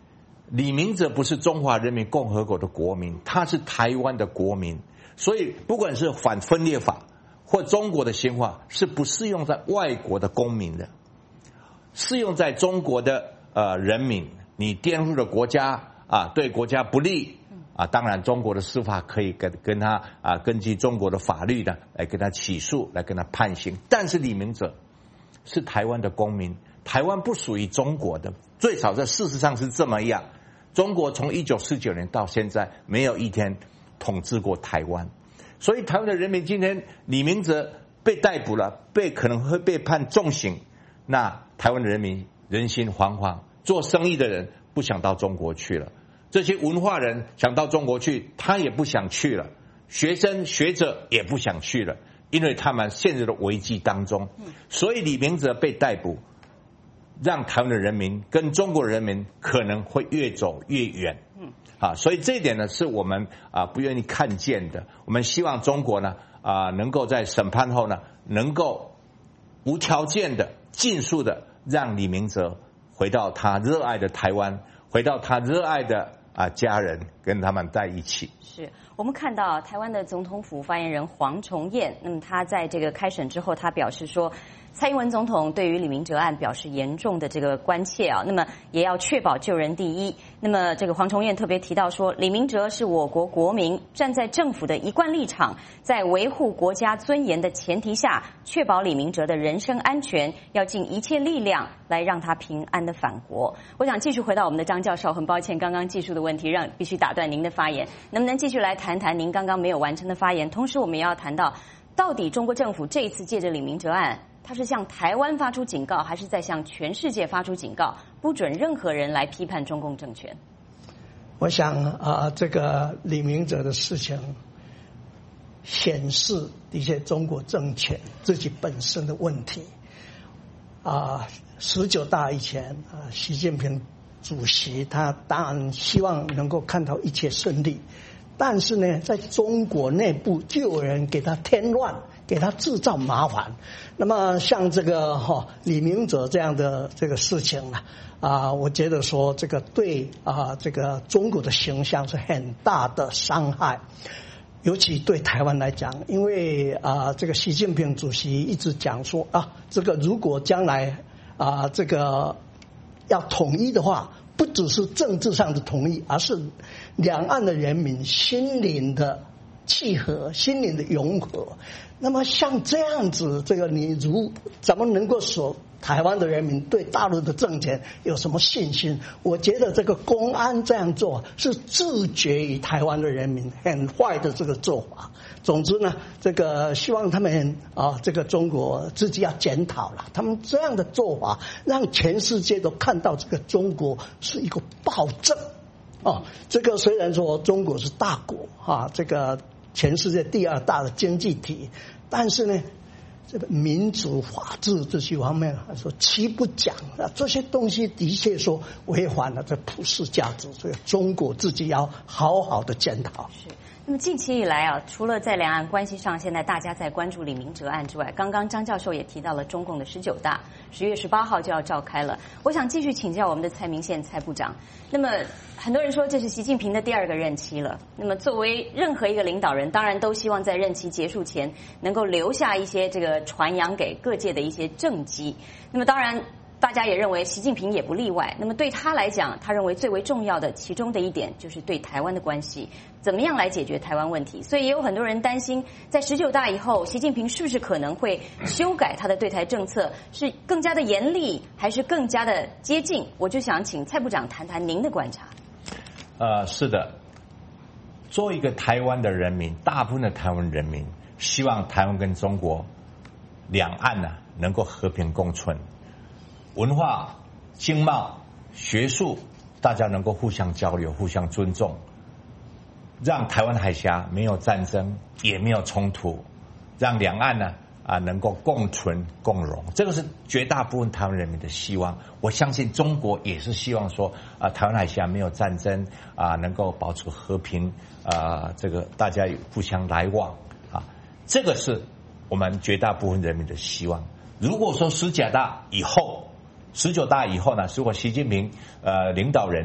李明哲不是中华人民共和国的国民，他是台湾的国民，所以不管是反分裂法或中国的宪法，是不适用在外国的公民的，适用在中国的呃人民。你颠覆了国家啊，对国家不利啊，当然中国的司法可以跟跟他啊，根据中国的法律呢来跟他起诉，来跟他判刑。但是李明哲是台湾的公民，台湾不属于中国的，最少在事实上是这么样。中国从一九四九年到现在没有一天统治过台湾，所以台湾的人民今天李明哲被逮捕了，被可能会被判重刑，那台湾的人民人心惶惶，做生意的人不想到中国去了，这些文化人想到中国去，他也不想去了，学生学者也不想去了，因为他们陷入了危机当中。所以李明哲被逮捕，让台湾的人民跟中国人民可能会越走越远。啊，所以这一点呢是我们啊不愿意看见的。我们希望中国呢啊能够在审判后呢，能够无条件的、尽速的让李明哲回到他热爱的台湾，回到他热爱的啊家人，跟他们在一起。 是我们看到台湾的总统府发言人黄崇彦，那么他在这个开审之后，他表示说，蔡英文总统对于李明哲案表示严重的这个关切啊，那么也要确保救人第一。那么这个黄崇彦特别提到说，李明哲是我国国民，站在政府的一贯立场，在维护国家尊严的前提下，确保李明哲的人身安全，要尽一切力量来让他平安的返国。我想继续回到我们的张教授，很抱歉刚刚技术的问题让必须打断您的发言，能不能继续来谈谈您刚刚没有完成的发言？同时我们也要谈到，到底中国政府这一次借着李明哲案，他是向台湾发出警告，还是在向全世界发出警告，不准任何人来批判中共政权？ 我想啊、呃，这个李明哲的事情显示一些中国政权自己本身的问题。啊、呃，十九大以前啊、呃，习近平主席他当然希望能够看到一切顺利，但是呢，在中国内部就有人给他添乱，给他制造麻烦。那么像这个哈、哦、李明哲这样的这个事情呢，啊，我觉得说这个对啊这个中国的形象是很大的伤害，尤其对台湾来讲，因为啊这个习近平主席一直讲说啊，这个如果将来啊这个要统一的话，不只是政治上的统一，而是两岸的人民心灵的契合、心灵的融合。那么像这样子，这个你如怎么能够说台湾的人民对大陆的政权有什么信心？我觉得这个公安这样做是自绝于台湾的人民，很坏的这个做法。总之呢，这个希望他们啊，这个中国自己要检讨了，他们这样的做法让全世界都看到这个中国是一个暴政。哦，这个虽然说中国是大国啊，这个全世界第二大的经济体，但是呢，这个民主法治这些方面说七不讲啊，这些东西的确说违反了这普世价值，所以中国自己要好好的检讨。 是。那么近期以来啊，除了在两岸关系上，现在大家在关注李明哲案之外，刚刚张教授也提到了中共的十九大，十月十八号就要召开了。我想继续请教我们的蔡明宪蔡部长。那么很多人说这是习近平的第二个任期了。那么作为任何一个领导人，当然都希望在任期结束前能够留下一些这个传扬给各界的一些政绩。那么当然，大家也认为习近平也不例外。那么对他来讲，他认为最为重要的其中的一点就是对台湾的关系，怎么样来解决台湾问题。所以也有很多人担心，在十九大以后，习近平是不是可能会修改他的对台政策，是更加的严厉，还是更加的接近？我就想请蔡部长谈谈您的观察。 呃，是的，作为一个台湾的人民，大部分的台湾人民希望台湾跟中国两岸呢、啊、能够和平共存。文化、经贸、学术，大家能够互相交流、互相尊重，让台湾海峡没有战争，也没有冲突，让两岸呢啊能够共存共荣，这个是绝大部分台湾人民的希望。我相信中国也是希望说啊，台湾海峡没有战争啊，能够保持和平啊，这个大家互相来往啊，这个是我们绝大部分人民的希望。如果说十九大以后，十九大以后呢，如果习近平呃领导人呢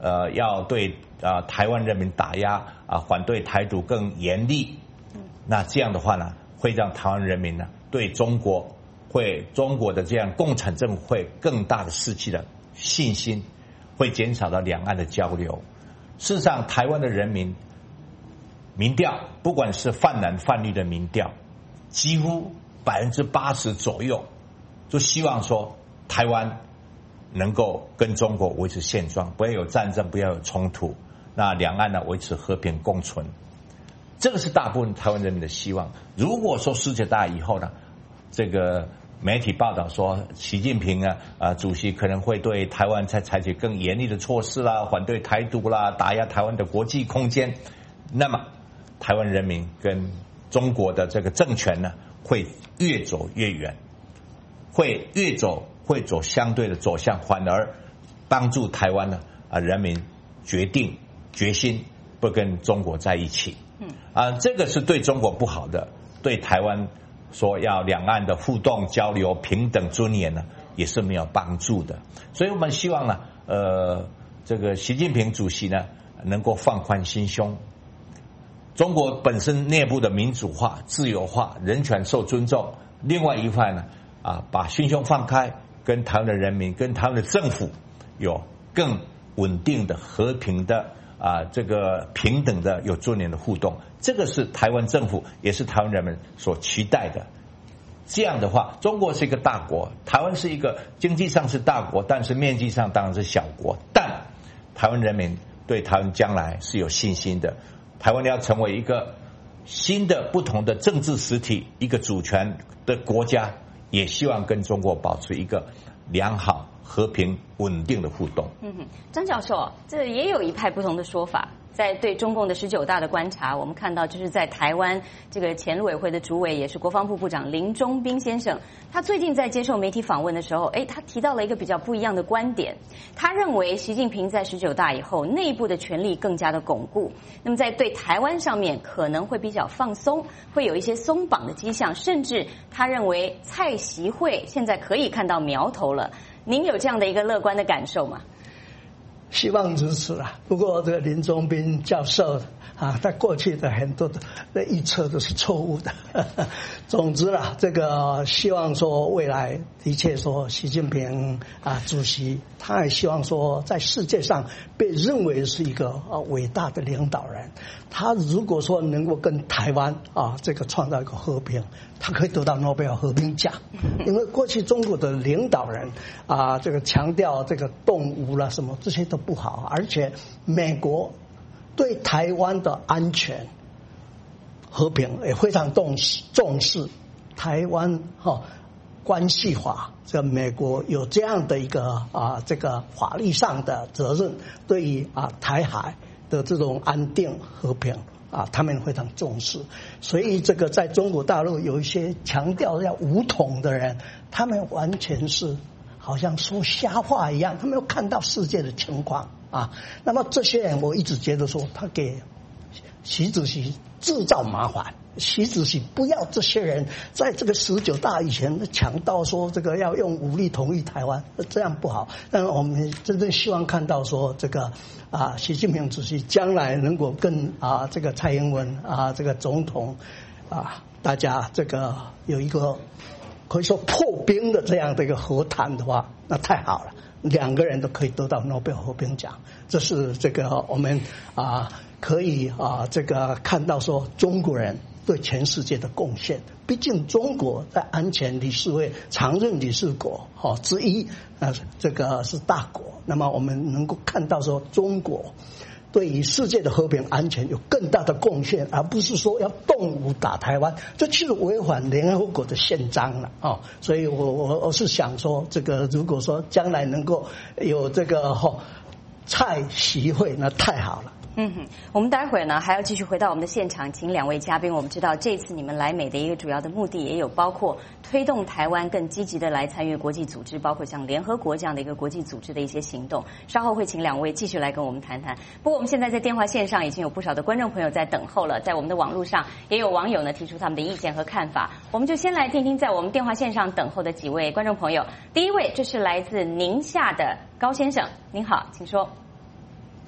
呃要对啊、呃、台湾人民打压啊、呃、反对台独更严厉，那这样的话呢，会让台湾人民呢对中国会中国的这样共产政府会更大的失去了信心，会减少到两岸的交流。事实上，台湾的人民民调，不管是泛蓝泛绿的民调，几乎百分之八十左右，就希望说台湾能够跟中国维持现状，不要有战争，不要有冲突，那两岸呢维持和平共存。这个是大部分台湾人民的希望。如果说世界大以后呢，这个媒体报道说习近平啊啊主席可能会对台湾采采取更严厉的措施啦，反对台独啦，打压台湾的国际空间，那么台湾人民跟中国的这个政权呢会越走越远，会越走会走相对的走向，反而帮助台湾呢啊人民决定决心不跟中国在一起。嗯啊，这个是对中国不好的，对台湾说要两岸的互动交流平等尊严呢也是没有帮助的。所以我们希望呢呃这个习近平主席呢能够放宽心胸，中国本身内部的民主化自由化人权受尊重，另外一块呢啊把心胸放开，跟台湾的人民跟台湾的政府有更稳定的和平的啊这个平等的有尊严的互动，这个是台湾政府也是台湾人民所期待的。这样的话，中国是一个大国，台湾是一个经济上是大国，但是面积上当然是小国，但台湾人民对台湾将来是有信心的。台湾要成为一个新的不同的政治实体，一个主权的国家，也希望跟中国保持一个良好和平稳定的互动。 嗯哼，张教授，这也有一派不同的说法。在对中共的十九大的观察，我们看到就是在台湾这个前陆委会的主委，也是国防部部长林忠斌先生，他最近在接受媒体访问的时候，哎，他提到了一个比较不一样的观点。他认为习近平在十九大以后，内部的权力更加的巩固，那么在对台湾上面可能会比较放松，会有一些松绑的迹象，甚至他认为蔡习会现在可以看到苗头了。您有这样的一个乐观的感受吗？ 希望如此啦。不过这个林忠斌教授啊，他过去的很多的预测都是错误的。总之啦，这个希望说未来的确说习近平啊主席，他也希望说在世界上被认为是一个啊伟大的领导人。他如果说能够跟台湾啊这个创造一个和平，他可以得到诺贝尔和平奖。因为过去中国的领导人啊，这个强调这个动武啦什么这些都不好，而且美国对台湾的安全和平也非常重视重视台湾哈、哦、关系法，这美国有这样的一个啊这个法律上的责任，对于啊台海的这种安定和平啊，他们非常重视。所以这个在中国大陆有一些强调要武统的人，他们完全是好像说瞎话一样，他没有看到世界的情况啊。那么这些人，我一直觉得说，他给习主席制造麻烦。习主席不要这些人在这个十九大以前强调说这个要用武力统一台湾，这样不好。但我们真正希望看到说这个啊，习近平主席将来能够跟啊这个蔡英文啊这个总统啊，大家这个有一个可以说破冰的这样的一个和谈的话，那太好了，两个人都可以得到诺贝尔和平奖。这是这个我们啊可以啊这个看到说中国人对全世界的贡献。毕竟中国在安全理事会常任理事国哦之一，呃，这个是大国。那么我们能够看到说，中国对于世界的和平安全有更大的贡献，而不是说要动武打台湾，这其实违反联合国的宪章了哦。所以我我我是想说，这个如果说将来能够有这个哦蔡习会，那太好了。 嗯哼，我们待会儿呢还要继续回到我们的现场，请两位嘉宾。我们知道这次你们来美的一个主要的目的，也有包括推动台湾更积极的来参与国际组织，包括像联合国这样的一个国际组织的一些行动。稍后会请两位继续来跟我们谈谈。不过我们现在在电话线上已经有不少的观众朋友在等候了，在我们的网络上也有网友呢提出他们的意见和看法。我们就先来听听在我们电话线上等候的几位观众朋友。第一位，这是来自宁夏的高先生，您好，请说。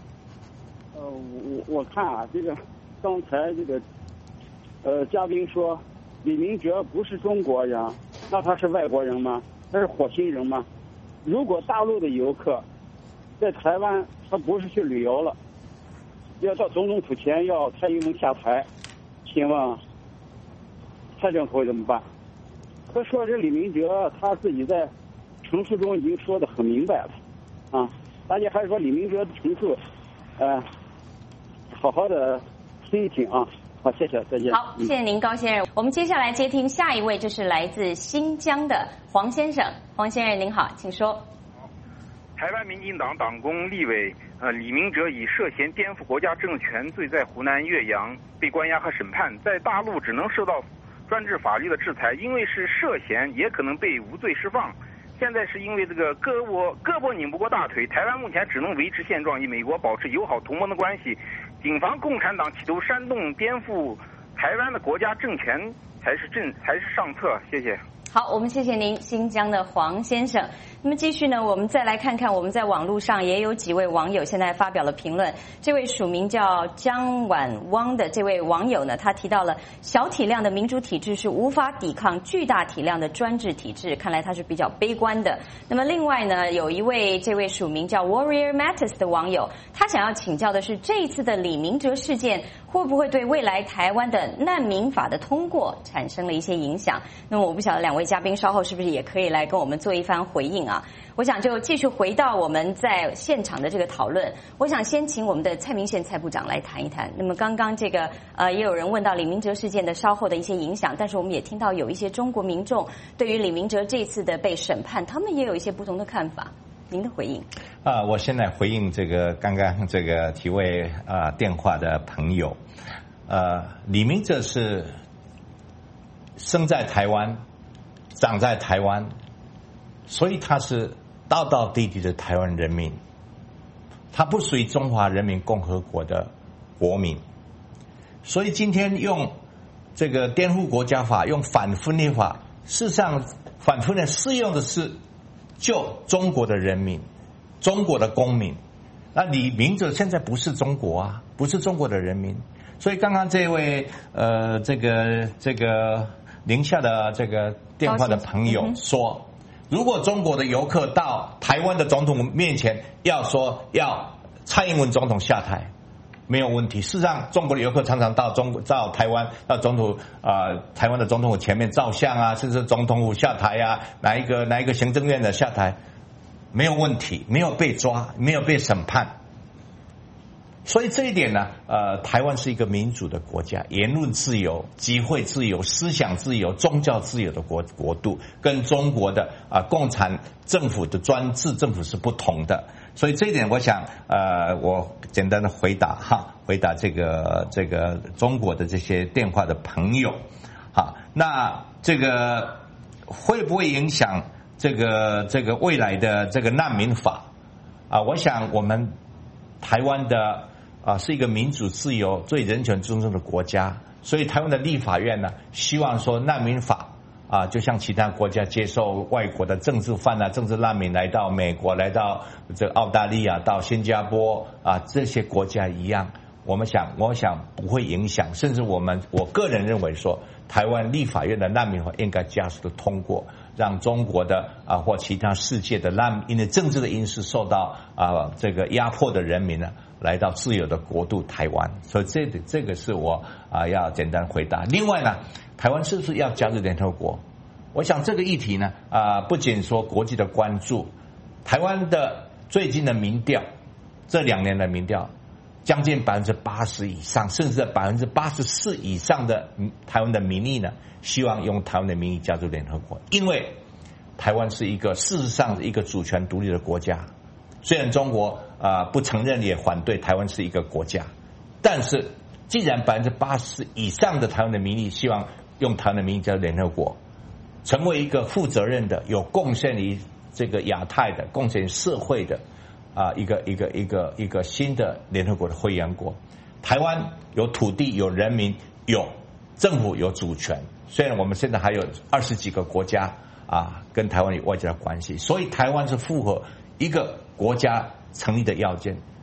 呃，我我看啊，这个刚才这个呃嘉宾说李明哲不是中国人，那他是外国人吗？他是火星人吗？如果大陆的游客在台湾，他不是去旅游了，要到总统府前要蔡英文下台，请问蔡政府怎么办？他说这李明哲他自己在陈述中已经说得很明白了啊，大家还是说李明哲的陈述，呃，好好的听一听啊。好，谢谢，再见。 好，谢谢您，高先生。我们接下来接听下一位，这是来自新疆的黄先生。黄先生您好，请说。 台湾民进党党工立委呃李明哲以涉嫌颠覆国家政权罪在湖南岳阳被关押和审判，在大陆只能受到专制法律的制裁，因为是涉嫌，也可能被无罪释放。现在是因为这个胳膊胳膊拧不过大腿，台湾目前只能维持现状，与美国保持友好同盟的关系。谨防共产党企图煽动颠覆台湾的国家政权才是正才是上策。谢谢。 好，我们谢谢您，新疆的黄先生。那么继续呢，我们再来看看我们在网络上也有几位网友现在发表了评论。这位署名叫江婉汪的这位网友呢，他提到了小体量的民主体制是无法抵抗巨大体量的专制体制，看来他是比较悲观的。那么另外呢，有一位这位署名叫 Warrior Mattis 的网友，他想要请教的是这一次的李明哲事件会不会对未来台湾的难民法的通过产生了一些影响？那么我不晓得两位嘉宾稍后是不是也可以来跟我们做一番回应啊？我想就继续回到我们在现场的这个讨论。我想先请我们的蔡明宪蔡部长来谈一谈。那么刚刚这个呃，也有人问到李明哲事件的稍后的一些影响，但是我们也听到有一些中国民众对于李明哲这次的被审判，他们也有一些不同的看法。您的回应？ 啊、呃，我现在回应这个刚刚这个几位啊、呃、电话的朋友。呃，李明哲是生在台湾，长在台湾，所以他是道道地地的台湾人民，他不属于中华人民共和国的国民，所以今天用这个颠覆国家法，用反分裂法，事实上反分裂适用的是就中国的人民，中国的公民。那李明哲现在不是中国啊，不是中国的人民，所以刚刚这位呃这个这个宁夏的这个电话的朋友说，如果中国的游客到台湾的总统面前要说要蔡英文总统下台，没有问题。事实上，中国的游客常常到中国到台湾到总统啊、呃、台湾的总统府前面照相啊，甚至总统府下台啊，哪一个哪一个行政院的下台，没有问题，没有被抓，没有被审判。所以这一点呢，呃，台湾是一个民主的国家，言论自由、集会自由、思想自由、宗教自由的国国度，跟中国的啊、呃、共产政府的专制政府是不同的。所以这一点，我想，呃，我简单的回答哈，回答这个这个中国的这些电话的朋友，好，那这个会不会影响这个这个未来的这个难民法啊？我想我们台湾的啊是一个民主自由、最人权尊重的国家，所以台湾的立法院呢，希望说难民法啊，就像其他国家接受外国的政治犯啊、政治难民来到美国、来到这澳大利亚、到新加坡啊这些国家一样，我们想，我想不会影响，甚至我们我个人认为说，台湾立法院的难民法应该加速的通过，让中国的啊或其他世界的难因为政治的因素受到啊这个压迫的人民呢，来到自由的国度台湾。所以这这个是我啊要简单回答。另外呢，台湾是不是要加入联合国？我想这个议题呢啊不仅说国际的关注，台湾的最近的民调，这两年的民调，将近百分之八十以上，甚至百分之八十四以上的台湾的民意呢，希望用台湾的名义加入联合国，因为台湾是一个事实上一个主权独立的国家。虽然中国啊、呃、不承认也反对台湾是一个国家，但是既然百分之八十以上的台湾的民意希望用台湾的名义加入联合国，成为一个负责任的、有贡献于这个亚太的、贡献社会的啊、呃、一个一个一个一个新的联合国的会员国。台湾有土地、有人民、有政府、有主权。虽然我们现在还有二十几个国家啊跟台湾有外交的关系，所以台湾是符合一个国家成立的要件，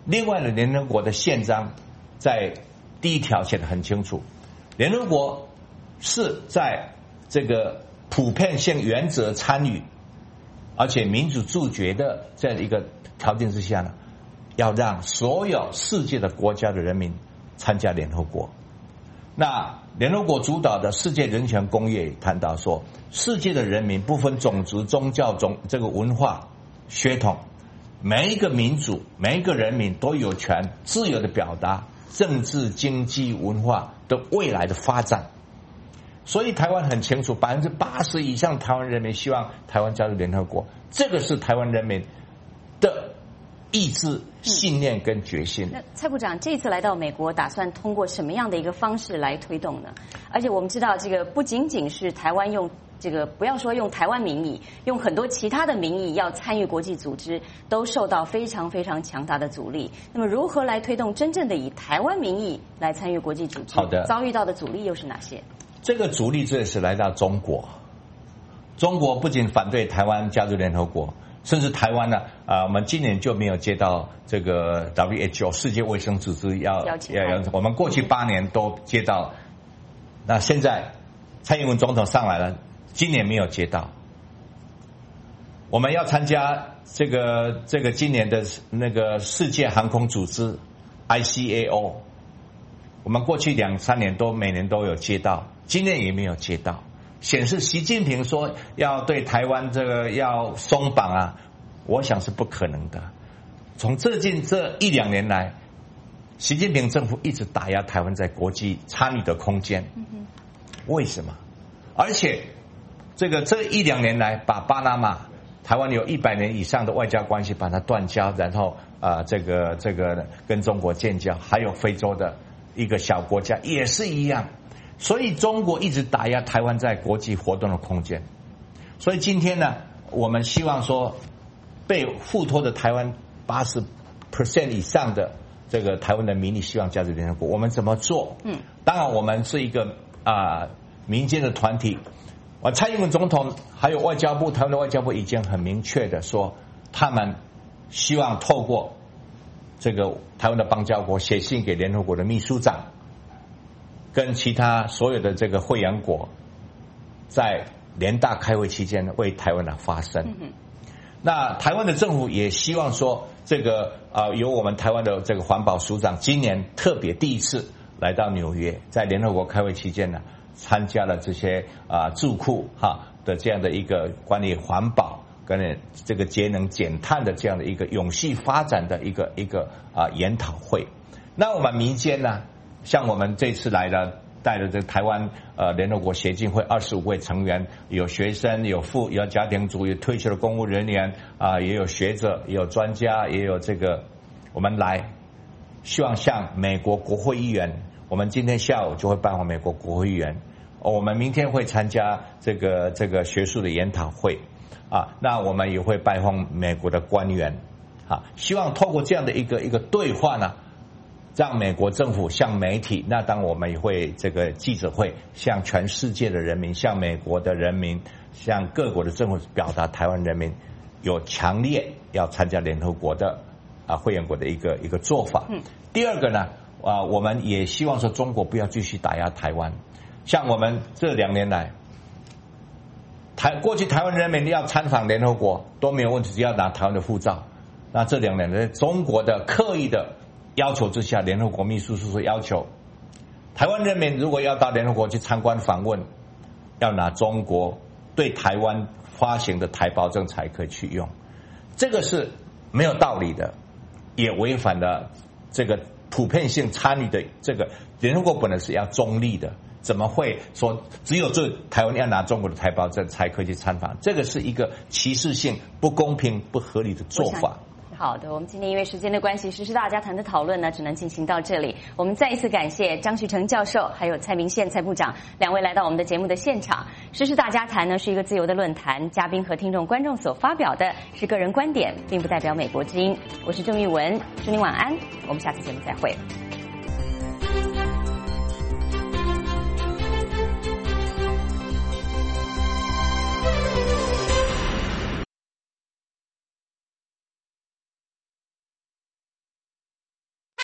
另外呢，联合国的宪章在第一条写得很清楚，联合国是在这个普遍性原则参与，而且民主自决的这样的一个条件之下呢，要让所有世界的国家的人民参加联合国。那联合国主导的世界人权公约谈到说，世界的人民不分种族、宗教、种这个文化血统，每一个民族、每一个人民都有权自由的表达政治、经济、文化的未来的发展。所以台湾很清楚，百分之八十以上台湾人民希望台湾加入联合国，这个是台湾人民的意志、信念跟决心。 那蔡部长这次来到美国，打算通过什么样的一个方式来推动呢？而且我们知道，这个不仅仅是台湾用这个，不要说用台湾名义，用很多其他的名义要参与国际组织，都受到非常非常强大的阻力。那么，如何来推动真正的以台湾名义来参与国际组织？ 好的， 遭遇到的阻力又是哪些？ 这个阻力这是来到中国，中国不仅反对台湾加入联合国，甚至台湾呢，啊、呃，我们今年就没有接到这个 W H O 世界卫生组织要要要，我们过去八年都接到，那现在蔡英文总统上来了，今年没有接到。我们要参加这个这个今年的那个世界航空组织 I C A O， 我们过去两三年都每年都有接到。今年也没有接到，显示习近平说要对台湾这个要松绑啊，我想是不可能的。从最近这一两年来，习近平政府一直打压台湾在国际参与的空间。为什么？而且这个这一两年来，把巴拿马台湾有一百年以上的外交关系把它断交，然后啊、呃、这个这个跟中国建交，还有非洲的一个小国家也是一样。所以中国一直打压台湾在国际活动的空间。所以今天呢，我们希望说，被附托的台湾八十 percent 以上的这个台湾的民意希望加入联合国，我们怎么做？嗯，当然我们是一个啊、呃、民间的团体。我蔡英文总统还有外交部，台湾的外交部已经很明确的说，他们希望透过这个台湾的邦交国写信给联合国的秘书长，跟其他所有的这个会员国，在联大开会期间为台湾的发声。嗯、那台湾的政府也希望说，这个啊、呃，由我们台湾的这个环保署长今年特别第一次来到纽约，在联合国开会期间呢，参加了这些啊、呃、智库哈的这样的一个关于环保跟这个节能减碳的这样的一个永续发展的一个一个啊、呃、研讨会。那我们民间呢？像我们这次来的，带着这个台湾呃联合国协进会二十五位成员，有学生，有妇，有家庭主，有退休的公务人员啊、呃，也有学者，也有专家，也有这个我们来，希望向美国国会议员，我们今天下午就会拜访美国国会议员，我们明天会参加这个这个学术的研讨会啊，那我们也会拜访美国的官员啊，希望透过这样的一个一个对话呢。让美国政府向媒体，那当我们也会这个记者会向全世界的人民，向美国的人民，向各国的政府表达台湾人民有强烈要参加联合国的啊会员国的一个一个做法。嗯。第二个呢，啊，我们也希望说中国不要继续打压台湾，像我们这两年来，台过去台湾人民要参访联合国都没有问题，只要拿台湾的护照。那这两年来，中国的刻意的要求之下，联合国秘书处说要求台湾人民如果要到联合国去参观访问，要拿中国对台湾发行的台胞证才可以去用，这个是没有道理的，也违反了这个普遍性参与的这个联合国本来是要中立的，怎么会说只有这台湾要拿中国的台胞证才可以去参访？这个是一个歧视性、不公平、不合理的做法。 好的，我们今天因为时间的关系，时事大家谈的讨论呢，只能进行到这里。我们再一次感谢张旭成教授，还有蔡明宪蔡部长两位来到我们的节目的现场。时事大家谈呢是一个自由的论坛，嘉宾和听众观众所发表的是个人观点，并不代表美国之音。我是郑玉文，祝您晚安，我们下次节目再会。